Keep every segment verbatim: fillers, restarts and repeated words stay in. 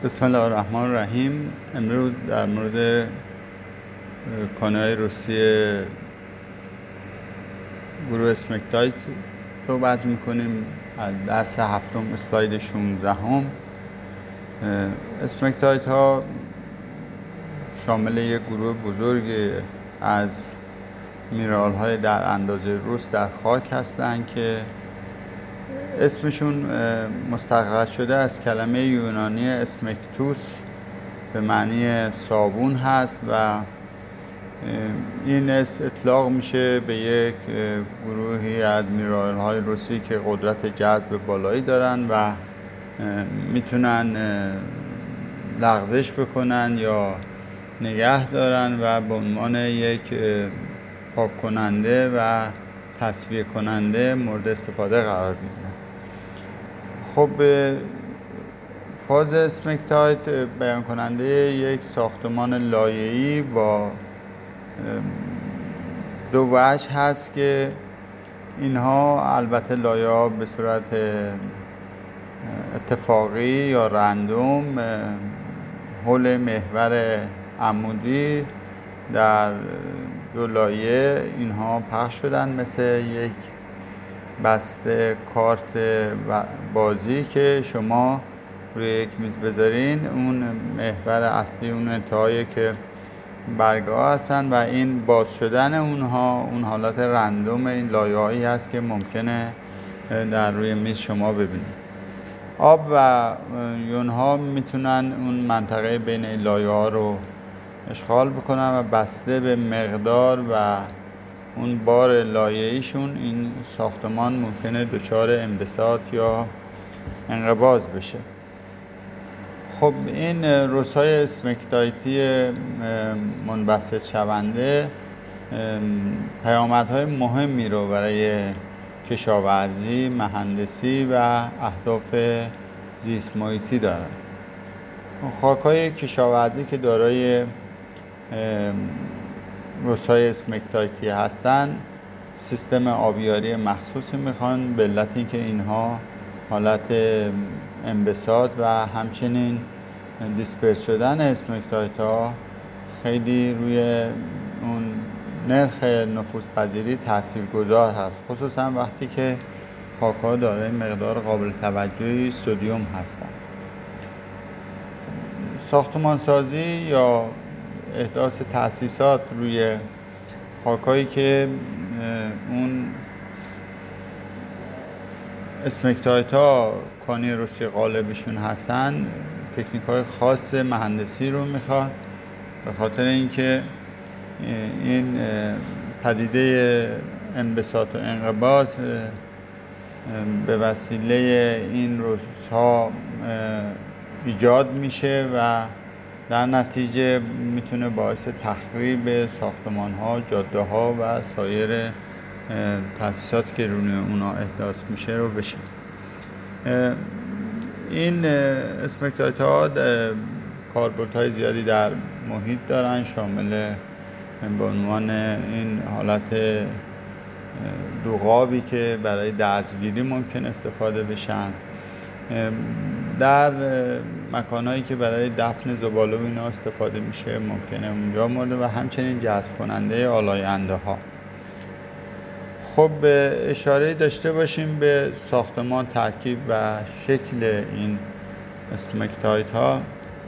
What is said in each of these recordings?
بسم الله الرحمن الرحیم. امروز در مورد کانال روسی گروه اسمکتایت صحبت میکنیم. از درس هفتم اسلاید شانزده هم. اسمکتایت ها شامل یک گروه بزرگ از مینرال های در اندازه رس در خاک هستند که اسمشون مستخرج شده از کلمه یونانی اسمکتوس به معنی صابون هست و این اسم اطلاق میشه به یک گروهی از مینرال های رسی که قدرت جذب بالایی دارن و میتونن لغزش بکنن یا نگه دارن و به عنوان یک پاک کننده و تصفیه کننده مورد استفاده قرار میگیرن. خب فاز اسمکتایت بیان کننده یک ساختمان لایه‌ای با دو وجه هست که اینها البته لایه‌ها به صورت اتفاقی یا رندوم حول محور عمودی در دو لایه اینها پخش شدن مثل یک بسته کارت بازی که شما روی یک میز بذارین. اون محور اصلی اون انتهایی که برگاه هستن و این باز شدن اونها اون حالت رندوم این لایه هایی هست که ممکنه در روی میز شما ببینید. آب و یون ها میتونن اون منطقه بین این لایه ها رو اشغال بکنن و بسته به مقدار و اون بار لایه‌ایشون این ساختمان ممکنه دچار انبساط یا انقباض بشه. خب این رس‌های اسمکتایتی منبسط شونده پیامدهای مهمی رو برای کشاورزی، مهندسی و اهداف زیست محیطی دارن. خاک‌های کشاورزی که دارای رس‌های اسمکتایتی هستن سیستم آبیاری مخصوصی میخوان به علت اینکه اینها حالت انبساط و همچنین دیسپرس شدن اسمکتایت ها خیلی روی اون نرخ نفوذپذیری تاثیرگذار هست، خصوصا وقتی که خاک‌ها دارای مقدار قابل توجهی سدیم هستند. ساختمانسازی یا احداث تأسیسات روی خاک‌هایی که اون اسمکتایت ها کانی رسی غالبشون هستن تکنیک‌های خاص مهندسی رو میخواد، به خاطر اینکه این پدیده انبساط و انقباض به وسیله این رس‌ها ایجاد میشه و در نتیجه میتونه باعث تخریب ساختمان‌ها، جاده‌ها و سایر تأسیساتی که روی اونا احداث میشه رو بشه. این اسمکتایت‌ها کاربردهای زیادی در محیط دارن، شامل به عنوان این حالت دوغابی که برای درجگیری ممکن استفاده بشن، در مکانهایی که برای دفن زباله و اینا استفاده میشه ممکنه اونجا مورد و همچنین جذب کننده آلاینده ها. خب اشاره داشته باشیم به ساختمان، ترکیب و شکل این اسمکتایت ها.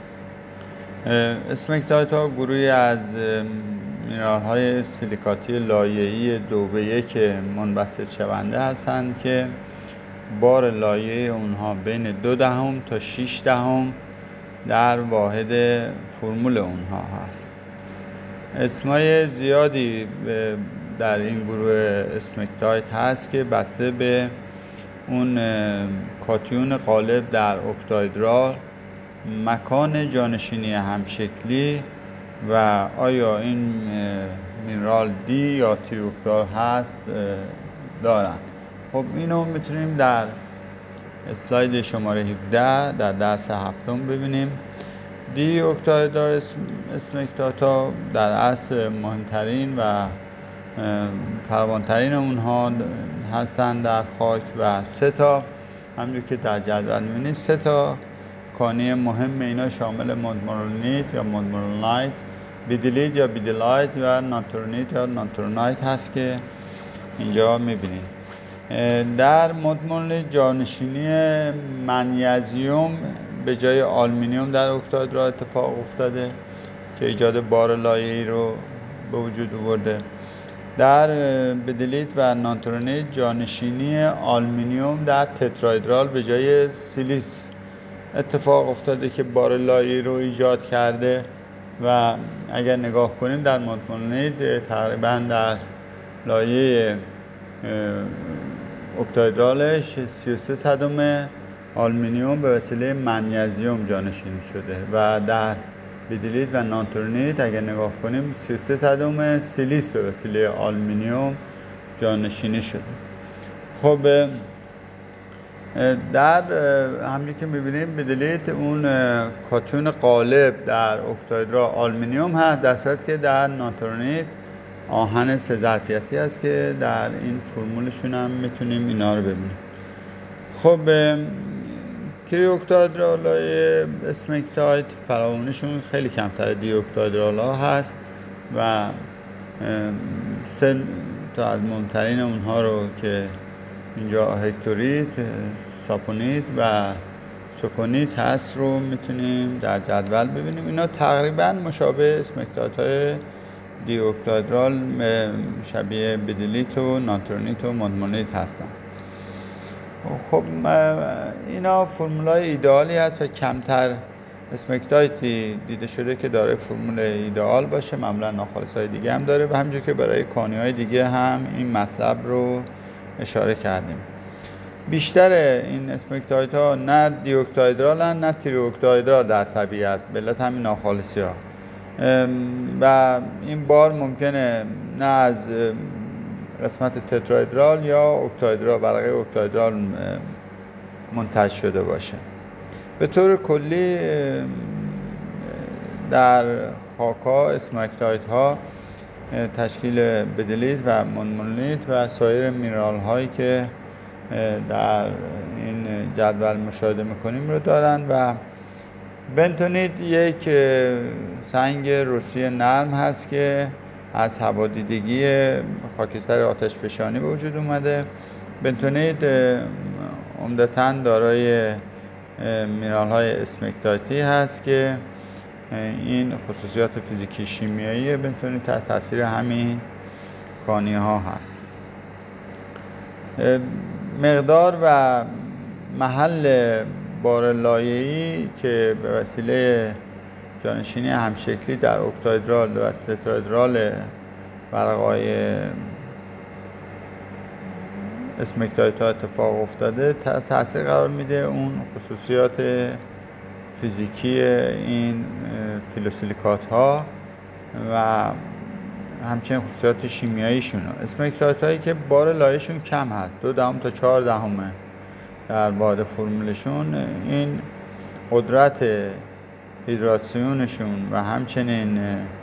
اسمکتایت ها گروهی از مینرال های سیلیکاتی لایه‌ای دو به یک منبسط شونده هستند که بار لایه اونها بین دو دهم تا شش دهم در واحد فرمول اونها هست. اسمای زیادی در این گروه اسمکتایت هست که بسته به اون کاتیون غالب در اکتاهدرال، مکان جانشینی همشکلی و آیا این مینرال دی یا تریوکتار هست دارن. خب اینو میتونیم در اسلاید شماره هفده در درس هفتم ببینیم. دی اکتاهدرال اسمکتایت ها در اصل مهمترین و فراوانترین اونها هستند در خاک و سه تا همونجور که در جدول می‌بینید سه تا کانه مهم اینا شامل مونتمورلونیت یا مونتمورلونایت، بیدیلیت یا بیدیلایت و ناتورونیت یا ناتورونایت هست که اینجا میبینید. در مونتمورلونیت جانشینی منیزیم به جای آلومینیوم در اکتاهدرال اتفاق افتاده که ایجاد بار لایه‌ای رو به وجود آورده. در بیدیلیت و ناتورونیت جانشینی آلومینیوم در تتراهدرال به جای سیلیس اتفاق افتاده که بار لایه‌ای رو ایجاد کرده و اگر نگاه کنیم در مونتمورلونیت تقریبا در لایه اکتاهدرالش سی و سه صدم آلومینیوم به وسیله منیزیم جانشینی شده و در بیدیلیت و ناتورونیت اگر نگاه کنیم سی و سه صدم سیلیس به وسیله آلومینیوم جانشینی شده. خب در همونی که میبینیم بیدیلیت اون کاتون غالب در اکتاهدرال آلومینیوم هست، در صورتی که در ناتورونیت آهن سه ظرفیتی است که در این فرمولشون هم میتونیم اینا رو ببینیم. خب تری اکتاهدرال‌های اسمکتایت فراوانیشون خیلی کمتر دی اکتاهدرال‌ها هست و سه تا از مهمترین اونها رو که اینجا هکتوریت، ساپونیت و سوکونیت هست رو میتونیم در جدول ببینیم. اینا تقریبا مشابه اسمکتایت‌های دی اکتاهدرال شبیه بیدیلیت و ناتورونیت و مونتمورلونیت هستن. خب اینا فرمولای ایدئالی هست و کمتر اسمکتایتی دیده شده که داره فرمول ایدئال باشه. معمولا ناخالص‌های دیگه هم داره و همینجور که برای کانی‌های دیگه هم این مطلب رو اشاره کردیم. بیشتر این اسمکتایت ها نه دی اکتاهدرال هستند نه تری اکتاهدرال در طبیعت، به علت همین ناخالصی ها و این بار ممکنه نه از قسمت تتراهدرال یا اکتاهدرال ورقه اکتاهدرال منتج شده باشه. به طور کلی در خاک‌ها اسمکتایت ها تشکیل بیدیلیت و مونتمورلونیت و سایر مینرال هایی که در این جدول مشاهده میکنیم رو دارن و بنتونیت یک سنگ رسی نرم هست که از هوادیدگی خاکستر آتشفشانی به وجود اومده. بنتونیت عمدتاً دارای مینرال های اسمکتایتی هست که این خصوصیات فیزیکی شیمیایی بنتونیت تحت تاثیر همین کانی ها هست. مقدار و محل بار لایه‌ای که به وسیله جانشینی همشکلی در اکتاهدرال و تتراهدرال ورقه‌های اسمکتایت ها اتفاق افتاده تأثیر قرار میده اون خصوصیات فیزیکی این فیلوسیلیکات ها و همچنین خصوصیات شیمیاییشون. اسمکتایت هایی که بار لایه‌شون کم هست، دو دهم تا چهار دهمه در واحد فرمولشون، این قدرت هیدراتسیونشون و همچنین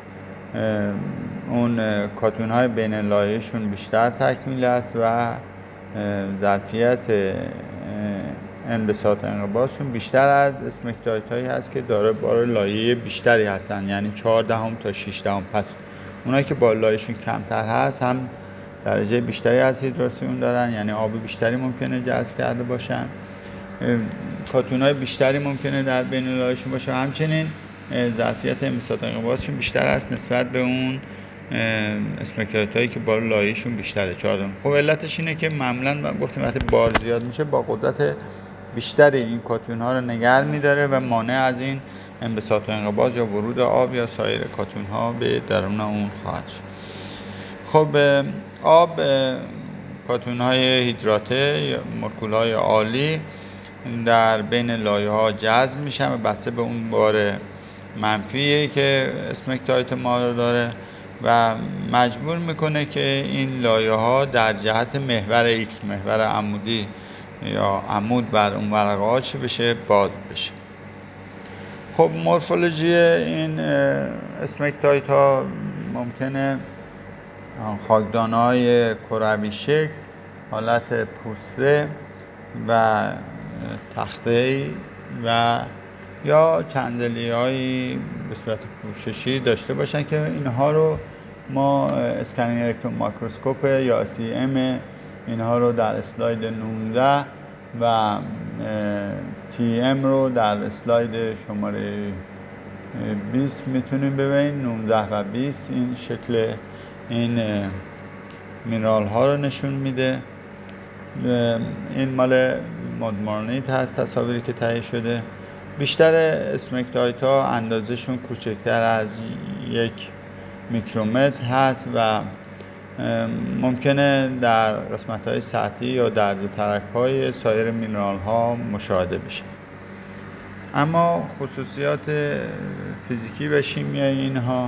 اون کاتون های بین لایه‌شون بیشتر تکمیل است و ظرفیت انبساط انقباضشون بیشتر از اسمکتایت هایی هست که داره بار لایه بیشتری هستن، یعنی چهار دهم تا شش دهم. پس اونایی که بار لایه‌شون کمتر هست هم درجه بیشتری از هیدراسیون دارن، یعنی آب بیشتری ممکنه جذب کرده باشن، کاتون های بیشتری ممکنه در بین لایه‌شون باشه، همچنین ظرفیت انبساط انقباضشون بیشتر است نسبت به اون اسمکتایت هایی که بار لایه‌شون بیشتره، چهار دهم. خب علتش اینه که معمولا گفتیم وقتی بار زیاد میشه با قدرت بیشتری این کاتون ها رو نگه میداره و مانع از این انبساط و انقباض یا ورود آب یا سایر کاتون ها به درون اون خواهد شد. خب آب کاتون های هیدراته یا مولکول های عالی در بین لایه ها جذب میشن و بسته به اون بار منفی که اسمکتایت ما رو داره و مجبور میکنه که این لایه ها در جهت محور ایکس، محور عمودی یا عمود بر اون ورقه ها چی بشه؟ باز بشه. خب مورفولوژی این اسمکتایت ها ممکنه خاکدانه‌های کروی شکل، حالت پوسته و تخته‌ای و یا چندلی‌هایی به صورت پوششی داشته باشن که اینها رو ما اسکنینگ الکترون مایکروسکوپ یا سی ام اینها رو در اسلاید نوزده و تی ام رو در اسلاید شماره بیست میتونیم ببینیم. نوزده و بیست این شکل این مینرال ها رو نشون میده. این مال مودمارنیت هست، تصاویری که تهیه شده. بیشتر اسمکتایت ها اندازهشون کوچکتر از یک میکرومتر هست و ممکنه در قسمت های سطحی یا در دو ترک های سایر مینرال ها مشاهده بشه. اما خصوصیات فیزیکی و شیمیایی اینها،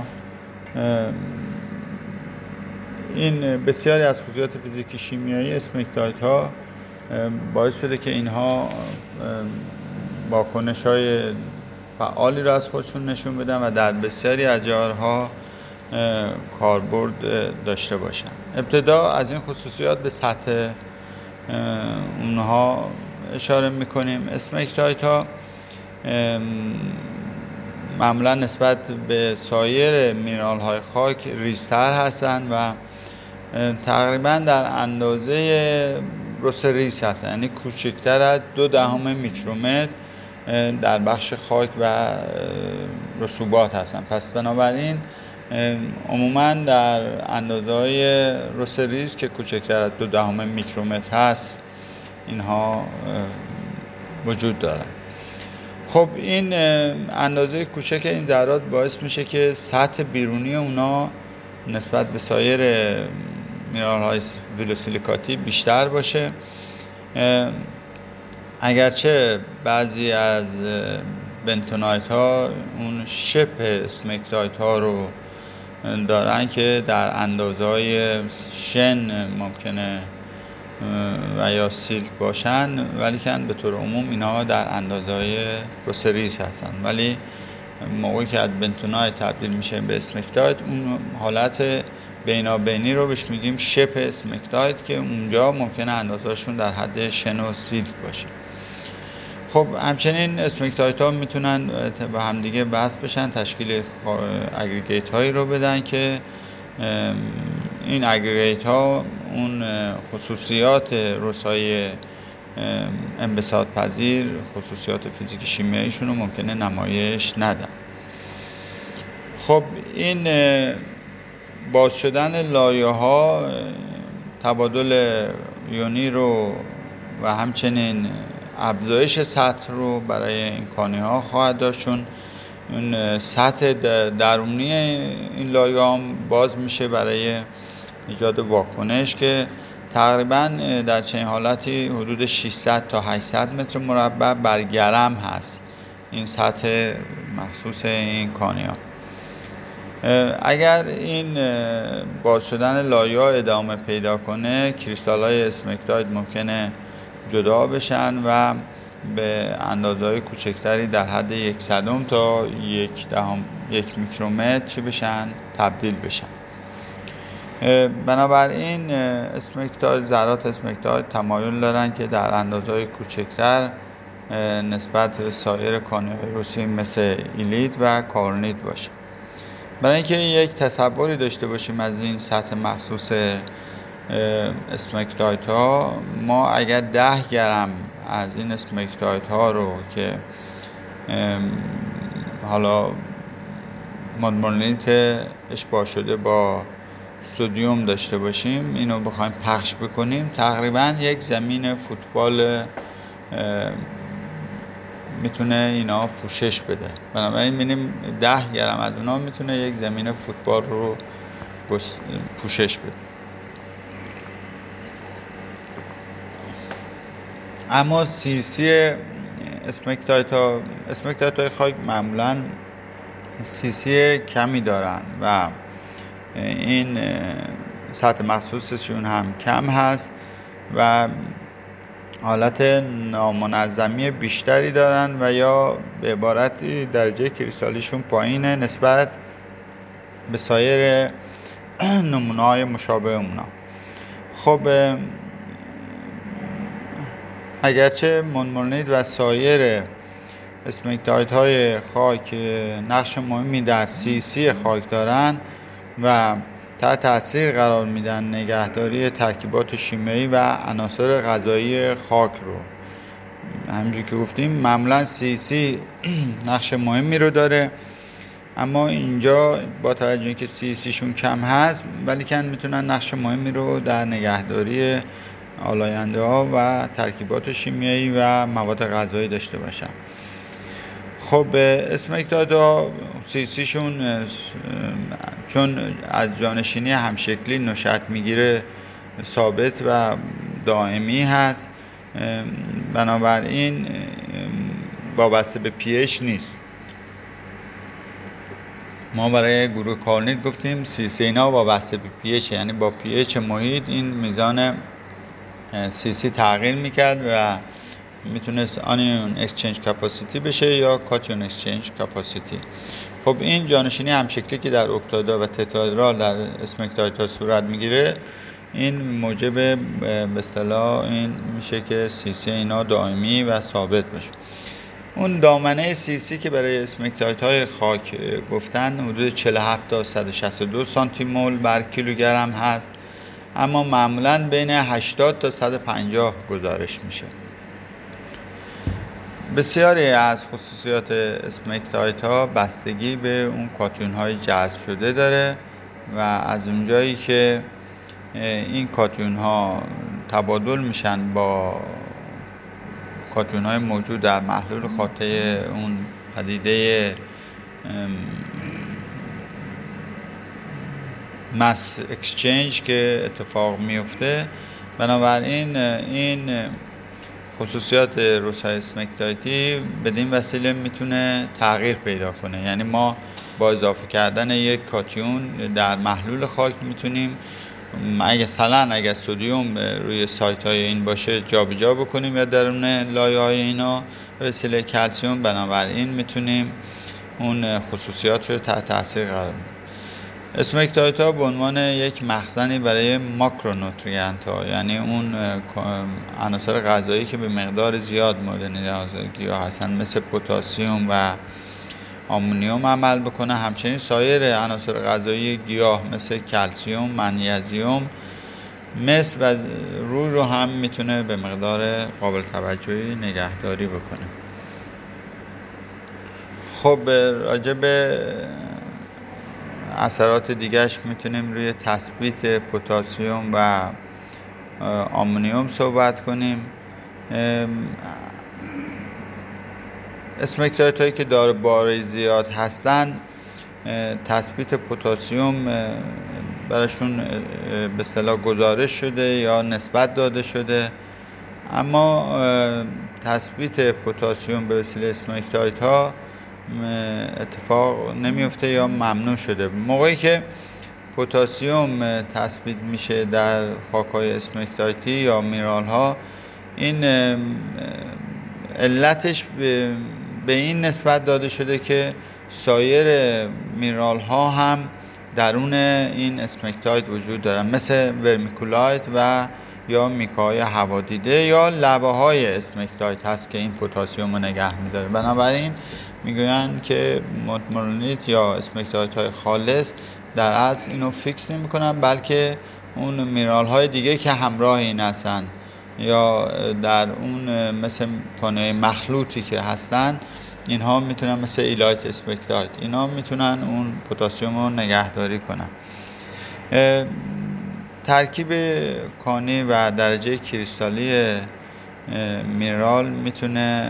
این بسیاری از خصوصیات فیزیکی شیمیایی اسمکتایت ها باعث شده که اینها واکنش های فعالی را از خودشون نشون بدن و در بسیاری از جارها کاربرد داشته باشن. ابتدا از این خصوصیات به سطح اونها اشاره میکنیم. اسمکتایت ها معمولا نسبت به سایر مینرال های خاک ریزتر هستند و تقریبا در اندازه رس ریز هستند، یعنی کوچکتر از دو دهم میکرومتر در بخش خاک و رسوبات هستند. پس بنابراین عموما در اندازه های رس ریز که کوچکتر از دو دهم میکرومتر هست اینها وجود دارند. خب این اندازه کوچک این ذرات باعث میشه که سطح بیرونی اونا نسبت به سایر مینرال های ولوسیلیکاتی بیشتر باشه. اگرچه بعضی از بنتونایت ها اون شبه اسمکتایت ها رو دارن که در اندازه های شن ممکنه و یا سیلک باشن، ولی که به طور عموم اینها در اندازه‌های رسریز هستن. ولی موقعی که از بنتونایت تبدیل میشه به اسمکتایت، اون حالت بینابینی رو بهش میگیم شبه اسمکتایت که اونجا ممکنه اندازه‌شون در حد شن و سیلک باشه. خب همچنین اسمکتایت ها میتونن با همدیگه بحث بشن، تشکیل اگریگیت هایی رو بدن که این اگریگیت ها اون خصوصیات رسای انبساط پذیر، خصوصیات فیزیکی شیمیاییشون رو ممکنه نمایش ندن. خب این باز شدن لایه ها تبادل یونی رو و همچنین افزایش سطح رو برای این کانه ها خواهد داشت، چون اون سطح درونی این لایه ها باز میشه برای ایجاد واکنش که تقریبا در چنین حالتی حدود ششصد تا هشتصد متر مربع بر گرم هست این سطح مخصوص این کانه ها. اگر این باز شدن لایه ها ادامه پیدا کنه، کریستال های اسمکتایت ممکنه جدا بشن و به اندازه‌های کوچکتری در حد یک صدم تا یک دهم یک میکرومتر چی بشن؟ تبدیل بشن. بنابراین اسمکتایت، ذرات اسمکتایت تمایل دارن که در اندازه‌های کوچکتر نسبت به سایر کانه‌های رسی مثل ایلیت و کارنیت باشه. برای اینکه یک تصوری داشته باشیم از این سطح مخصوص اسمکتایت ها، ما اگر ده گرم از این اسمکتایت ها رو که حالا مونمونیت اشباع شده با سدیم داشته باشیم، اینو بخوایم پخش بکنیم، تقریبا یک زمین فوتبال میتونه اینا پوشش بده. بنابراین می‌بینیم ده گرم از اونا میتونه یک زمین فوتبال رو پوشش بده. اما سی سی اسمکتایت ها اسمکتایت های خاک معمولا سی سی کمی دارن و این سطح مخصوصشون هم کم هست و حالت نامنظمی بیشتری دارن و یا به عبارتی درجه کریستالیشون پایینه نسبت به سایر نمونه‌های مشابه اونا. خب اگرچه مونمونیت و سایر اسمکتایت های خاک نقش مهمی در سی سی خاک دارن و تحت تاثیر قرار میدن نگهداری ترکیبات شیمیایی و عناصر غذایی خاک رو. همونجوری که گفتیم معمولا سی سی نقش مهمی رو داره، اما اینجا با توجه که سی سی شون کم هست ولی کن میتونن نقش مهمی رو در نگهداری آلاینده ها و ترکیبات شیمیایی و مواد غذایی داشته باشن. خب اسمکتایت ها سی سی شون چون از جانشینی همشکلی نشأت میگیره ثابت و دائمی هست، بنابراین وابسته به پی اچ نیست. ما برای گروه کارنیت گفتیم سی سی اینا وابسته به پی اچ، یعنی با پی اچ محیط این میزان سی سی تغییر میکرد و میتونست آنیون اکسچنج کپاسیتی بشه یا کاتیون اکسچنج کپاسیتی. خب این جانشینی همشکلی که در اکتادرال و تترادرال در اسمکتایت ها صورت میگیره، این موجب به اصطلاح این میشه که سی سی اینا دائمی و ثابت بشه. اون دامنه سی سی که برای اسمکتایت های خاک گفتن حدود چهل و هفت تا صد و شصت و دو سانتی مول بر کیلوگرم هست، اما معمولاً بین هشتاد تا صد و پنجاه گزارش میشه. بسیاری از خصوصیات اسمکتایت ها بستگی به اون کاتیون های جذب شده داره و از اونجایی که این کاتیون ها تبادل میشن با کاتیون های موجود در محلول خاطره اون پدیده مس اکسچنج که اتفاق میفته، بنابراین این خصوصیات رسای اسمکتایتی بدین وسیله میتونه تغییر پیدا کنه. یعنی ما با اضافه کردن یک کاتیون در محلول خاک میتونیم اگه مثلا اگه سدیم روی سایت های این باشه جابجا بکنیم یا درون لایه های اینا به وسیله کلسیم، بنابراین میتونیم اون خصوصیات رو تحت تاثیر قرار بدیم. اسمکتایت ها به عنوان یک مخزنی برای ماکرونوتریانت ها، یعنی اون عناصر غذایی که به مقدار زیاد مورد نیاز گیاه هستن مثل پتاسیم و آمونیوم عمل بکنه، همچنین سایر عناصر غذایی گیاه مثل کلسیم، منیزیم، مس و روی رو هم میتونه به مقدار قابل توجهی نگهداری بکنه. خب راجع به اثرات دیگرش میتونیم روی تثبیت پتاسیم و آمونیوم صحبت کنیم. اسمکتایت هایی که داره بار زیاد هستن تثبیت پتاسیم براشون به اصطلاح گزارش شده یا نسبت داده شده، اما تثبیت پتاسیم به وسیله اسمکتایت ها اتفاق نمیفته یا ممنوع شده. موقعی که پتاسیم تثبیت میشه در خاک‌های اسمکتایتی یا مینرال ها، این علتش به این نسبت داده شده که سایر مینرال ها هم درون این اسمکتایت وجود دارن، مثل ورمیکولایت و یا میکای هوادیده یا لبه های اسمکتایت هست که این پتاسیم رو نگه میداره. بنابراین میگویند که مونتمورونیت یا اسمکتایت های خالص در اصل اینو فیکس نمی کنن، بلکه اون مینرال های دیگه که همراه این هستن یا در اون مثل کانه مخلوطی که هستن، اینها میتونن مثل ایلایت اسپکتایت اینا میتونن اون پتاسیم رو نگهداری کنن. ترکیب کانی و درجه کریستالی مینرال میتونه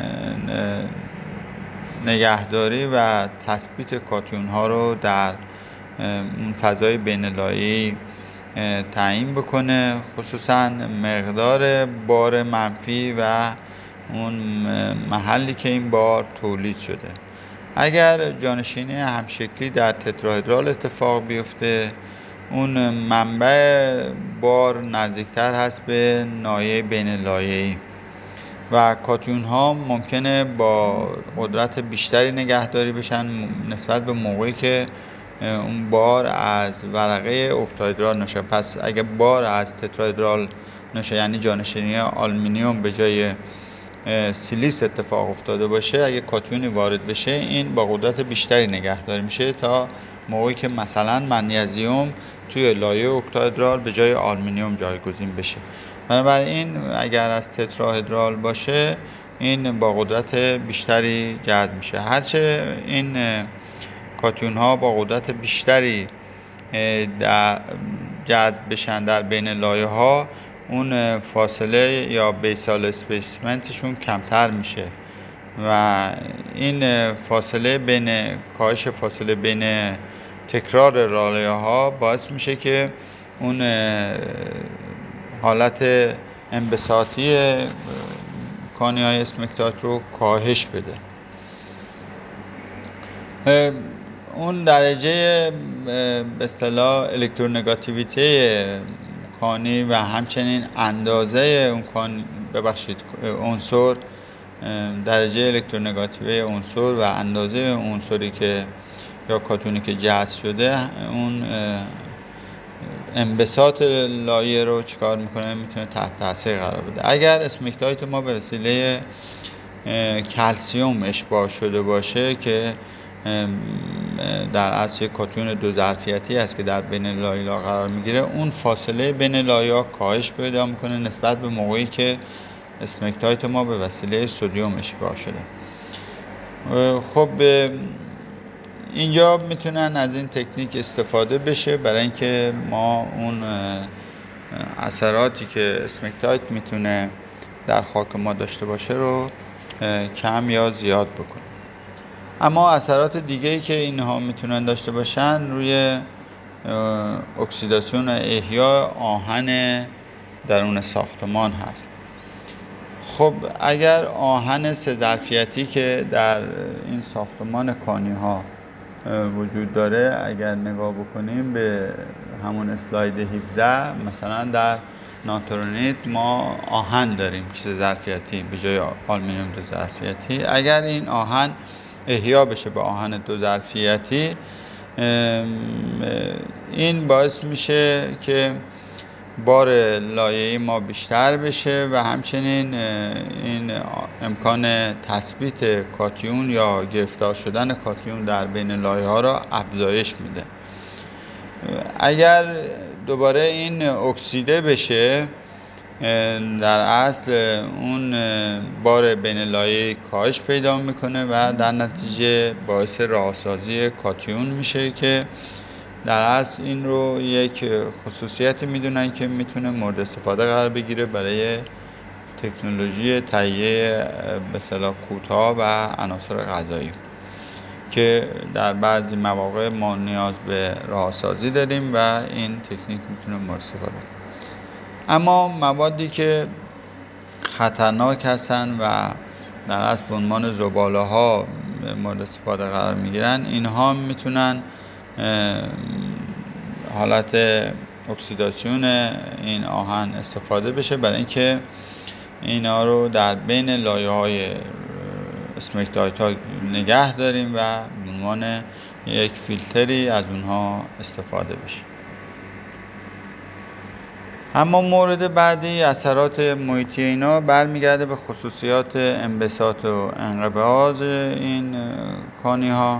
نگهداری و تثبیت کاتیون ها رو در اون فضای بین لایه‌ای تعیین بکنه، خصوصا مقدار بار منفی و اون محلی که این بار تولید شده. اگر جانشینی همشکلی در تتراهدرال اتفاق بیفته، اون منبع بار نزدیکتر هست به نایه بین لایه‌ای و کاتیون ها ممکنه با قدرت بیشتری نگهداری بشن نسبت به موقعی که اون بار از ورقه اکتاهدرال نشه. پس اگه بار از تتراهدرال نشه، یعنی جانشینی آلومینیوم به جای سیلیس اتفاق افتاده باشه، اگه کاتیونی وارد بشه این با قدرت بیشتری نگهداری میشه تا موقعی که مثلا منیزیم توی لایه اکتاهدرال به جای آلومینیوم جایگزین بشه. بنابراین اگر از تتراهدرال باشه این با قدرت بیشتری جذب میشه. هرچه این کاتیون ها با قدرت بیشتری جذب بشن در بین لایه ها، اون فاصله یا بیسال اسپیسمنتشون کمتر میشه و این فاصله بین کاهش فاصله بین تکرار لایه ها باعث میشه که اون حالت انبساطی کانی های اسمکتایت رو کاهش بده. اون درجه به اصطلاح الکترونگاتیویته کانی و همچنین اندازه اون کانی ببخشید عنصر، درجه الکترونگاتیوی عنصر و اندازه عنصری که یا کاتونی که جذب شده، اون انبساط لایه رو چیکار میکنه؟ میتونه تحت تاثیر قرار بده. اگر اسمکتایت ما به وسیله کلسیم اشباع شده باشه که در اصل کاتون دو ظرفیتی است که در بین لایه ها قرار میگیره، اون فاصله بین لایه ها کاهش پیدا میکنه نسبت به موقعی که اسمکتایت ما به وسیله سدیم اشباع شده. خب اینجا میتونن از این تکنیک استفاده بشه برای اینکه ما اون اثراتی که اسمکتایت میتونه در خاک ما داشته باشه رو کم یا زیاد بکنه. اما اثرات دیگه‌ای که اینها میتونن داشته باشن روی اکسیداسیون و احیاء آهن درون ساختمان هست. خب اگر آهن سه ظرفیتی که در این ساختمان کانی ها وجود داره، اگر نگاه بکنیم به همون اسلاید هفده، مثلا در ناترونیت ما آهن داریم سه ظرفیتی به جای آلومینیوم دو ظرفیتی. اگر این آهن احیا بشه به آهن دو ظرفیتی، این باعث میشه که بار لایه‌ای ما بیشتر بشه و همچنین این امکان تثبیت کاتیون یا گرفتار شدن کاتیون در بین لایه ها را افزایش میده. اگر دوباره این اکسیده بشه، در اصل اون بار بین لایه کاهش پیدا میکنه و در نتیجه باعث رهاسازی کاتیون میشه که در اصل این رو یک خصوصیتی میدونن که میتونه مورد استفاده قرار بگیره برای تکنولوژی تهیه به اصطلاح کودها و عناصر غذایی که در بعضی مواقع ما نیاز به رهاسازی داریم و این تکنیک میتونه مورد استفاده. اما موادی که خطرناک هستن و در اصل به عنوان زباله ها مورد استفاده قرار میگیرن، اینها میتونن حالت اکسیداسیون این آهن استفاده بشه برای اینکه اینا رو در بین لایه های اسمکتایت ها نگه داریم و به عنوان یک فیلتری از اونها استفاده بشه. اما مورد بعدی اثرات محیطی اینا برمیگرده به خصوصیات انبساط و انقباض این کانی ها.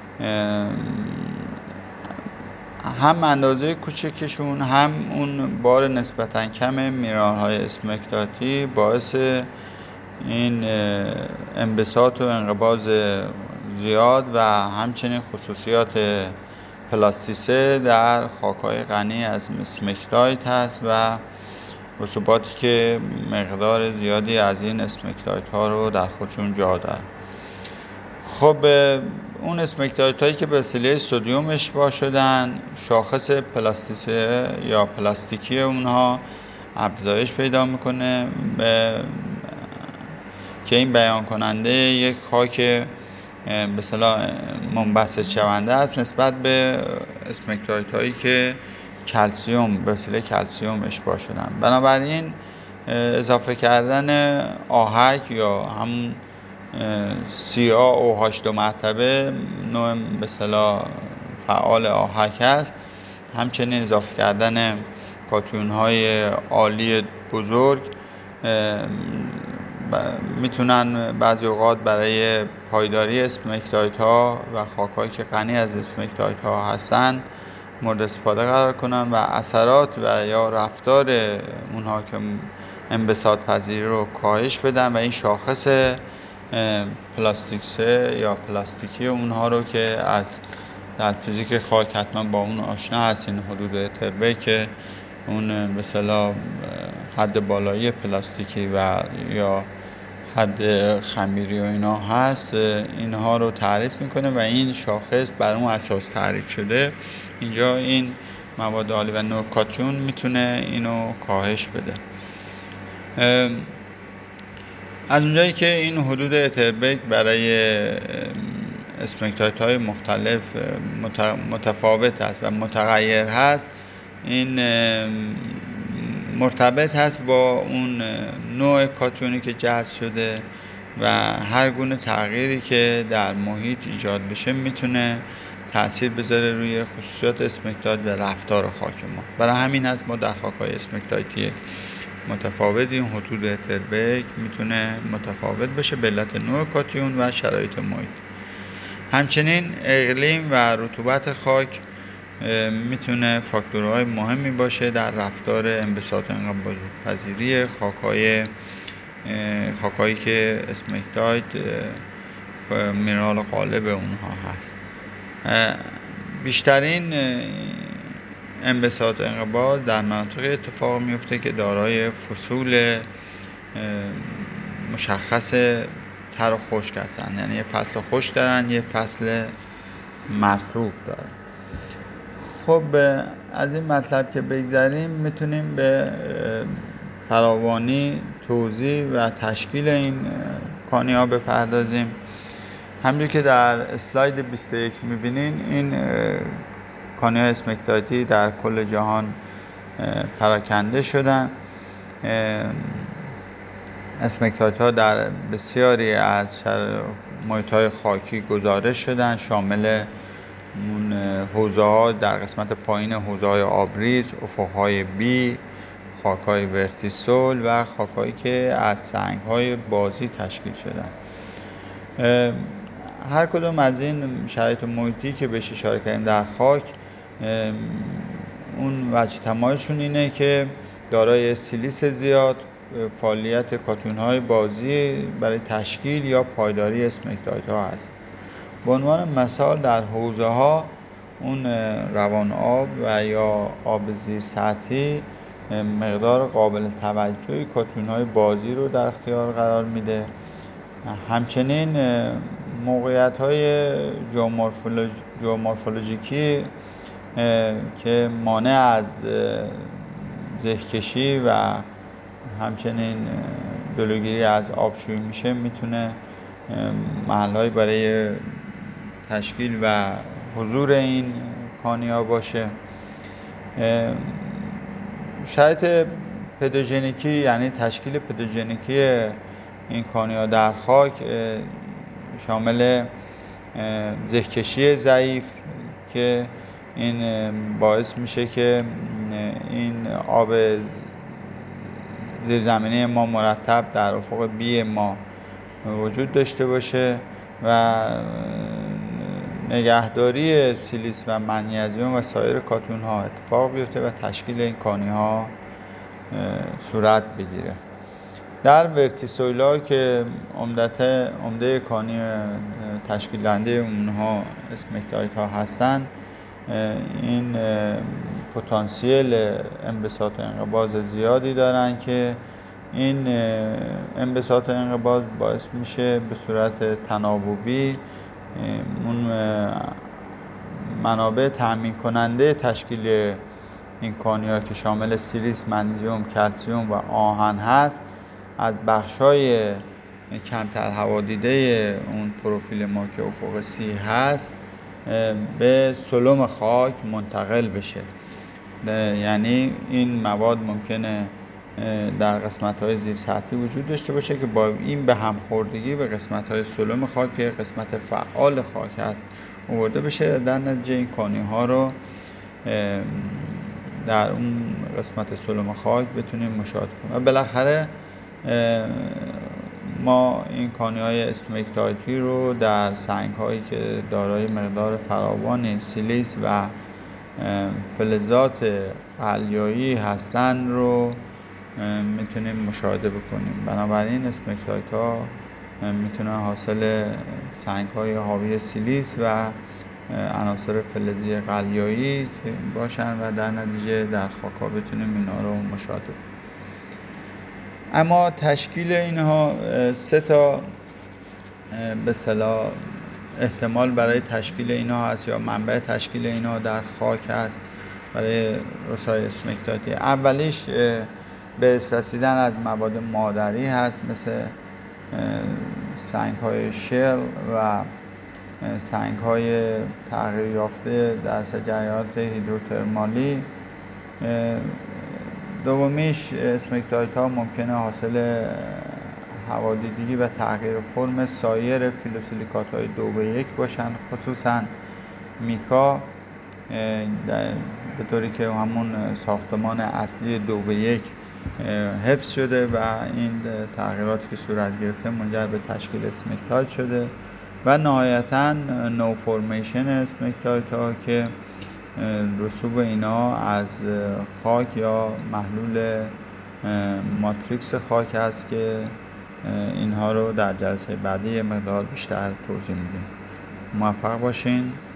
هم اندازه کوچکشون، هم اون بار نسبتاً کم مینرال های اسمکتاتی باعث این انبساط و انقباض زیاد و همچنین خصوصیات پلاستیسه در خاک‌های غنی از اسمکتایت هست و رسوباتی که مقدار زیادی از این اسمکتایت ها رو در خودشون جا دارن. خب اون اسمکتایت هایی که به وسیله سدیم اشباع شدن، شاخص پلاستیسه یا پلاستیکی اونها افزایش پیدا میکنه به که این بیان کننده یک خاک به اصطلاح منبسط شونده است نسبت به اسمکتایت هایی که کلسیم به وسیله کلسیم اشباع شدن. بنابراین اضافه کردن آهک یا هم سی آ او هاش دو مرتبه نوع به اصطلاح فعال آهک است. همچنین اضافه کردن کاتیون های عالی بزرگ میتونن بعضی اوقات برای پایداری اسمکتایت ها و خاک‌هایی که غنی از اسمکتایت ها هستن مورد استفاده قرار کنن و اثرات و یا رفتار اونها که انبساط پذیری رو کاهش بدن و این شاخص پلاستیکسه یا پلاستیکی اونها رو که از در فیزیک خاک حتما با اون آشنا هستین، حدود تربه که اون به اصطلاح حد بالایی پلاستیکی و یا حد خمیری و اینا هست، اینها رو تعریف میکنه و این شاخص بر اون اساس تعریف شده. اینجا این مواد آلی و نوکاتیون میتونه اینو کاهش بده. از اونجایی که این حدود اتربیک برای اسمکتایت های مختلف متفاوت هست و متغیر هست، این مرتبط هست با اون نوع کاتیونی که جذب شده و هر گونه تغییری که در محیط ایجاد بشه میتونه تأثیر بذاره روی خصوصیات اسمکتایت و رفتار خاک ما. برای همین هست ما در خاک‌های اسمکتایتی متفاوتی این حدود اتربیک میتونه متفاوت بشه به علت نوع کاتیون و شرایط محیط. همچنین اقلیم و رطوبت خاک میتونه فاکتورهای مهمی باشه در رفتار انبساط انقباض پذیری خاک‌های خاک‌هایی که اسمکتایت مینرال غالب اونها هست. بیشترین انبساط انقباض در مناطق اتفاق میفته که دارای فصول مشخص تر و خشک هستن، یعنی یه فصل خشک دارن یه فصل مرطوب دارن. خب از این مطلب که بگذریم میتونیم به فراوانی توضیح و تشکیل این کانی‌ها بپردازیم. همونجور که در اسلاید بیست و یک میبینین این کانی‌های اسمکتایتی در کل جهان پراکنده شدن. اسمکتایت ها در بسیاری از محیط‌های خاکی گزارش شدن، شامل حوضه ها در قسمت پایین حوضه های آبریز، افق‌های بی، خاک‌های ورتیسول و خاک‌هایی که از سنگ‌های بازی تشکیل شدن. هر کدوم از این شرایط محیطی که بهش اشاره کردیم در خاک، اون وجه تمایزشون اینه که دارای سیلیس زیاد، فعالیت کاتیون‌های بازی برای تشکیل یا پایداری اسمکتایت ها هست. به عنوان مثال در حوضه ها اون روان آب و یا آب زیر سطحی مقدار قابل توجهی کاتیون‌های بازی رو در اختیار قرار میده. همچنین موقعیت‌های ژئومورفولوژیکی که مانع از زهکشی و همچنین جلوگیری از آبشویی میشه، میتونه محل‌هایی برای تشکیل و حضور این کانی‌ها باشه. شرایط پدوژنیکی یعنی تشکیل پدوژنیکی این کانی‌ها در خاک شامل زهکشی ضعیف که این باعث میشه که این آب زیرزمینی ما مرتب در افق بی ما وجود داشته باشه و نگهداری سیلیس و منیزیم و سایر کاتیون ها اتفاق بیفته و تشکیل این کانی ها صورت بگیره. در ورتیسویلا که عمدت عمده کانی تشکیل دهنده اونها اسمکتایت ها هستند، این پتانسیل انبساط انقباض زیادی دارن که این انبساط انقباض باعث میشه به صورت تناوبی اون منابع تأمین کننده تشکیل این کانی‌ها که شامل سیلیس، منیزیم، کلسیم و آهن هست از بخشای کمتر هوادیده اون پروفیل ما که افق سی هست به سلم خاک منتقل بشه. یعنی این مواد ممکنه در قسمت‌های زیر سطحی وجود داشته باشه که با این به همخوردگی به قسمت‌های سلم خاک که قسمت فعال خاک هست آورده بشه، در نتیجه این کانی‌ها رو در اون قسمت سلم خاک بتونیم مشاهده کنیم و بالاخره ما این کانی های اسمکتایتی رو در سنگ هایی که دارای مقدار فراوان سیلیس و فلزات قلیایی هستند رو میتونیم مشاهده بکنیم. بنابراین اسمکتایت ها میتونن حاصل سنگ های حاوی سیلیس و عناصر فلزی قلیایی که باشن و در نتیجه در خاک ها بتونیم اینا رو مشاهده کنیم. اما تشکیل اینها سه تا به اصطلاح احتمال برای تشکیل اینها هست یا منبع تشکیل اینها در خاک هست برای رسای اسمکتایتی. اولیش به رسیدن از مواد مادری هست، مثل سنگ های شل و سنگ های تغییر یافته در جریانات هیدروترمالی. دومیش اسمکتایت ها ممکنه حاصل حوادیدگی و تغییر فرم سایر فیلوسیلیکات های دو به یک باشن، خصوصا میکا، به طوری که همون ساختمان اصلی دو به یک حفظ شده و این تغییراتی که صورت گرفته منجر به تشکیل اسمکتایت شده. و نهایتاً نو فرمیشن اسمکتایت ها که رسوب اینا از خاک یا محلول ماتریکس خاک هست که اینها رو در جلسه بعدی مقدار بیشتر توضیح میدیم. موفق باشین.